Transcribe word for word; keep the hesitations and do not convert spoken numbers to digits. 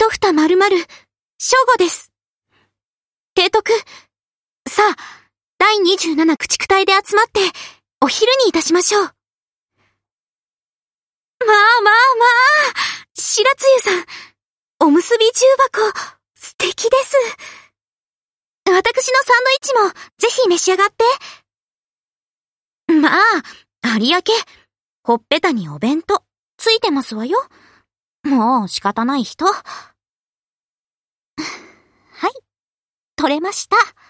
一蓋丸々、正午です。提督、さあ、だいにじゅうなな駆逐隊で集まって、お昼にいたしましょう。まあまあまあ、白露さん、おむすび重箱、素敵です。私のサンドイッチも、ぜひ召し上がって。まあ、有明、ほっぺたにお弁当、ついてますわよ。もう仕方ない人。はい、取れました。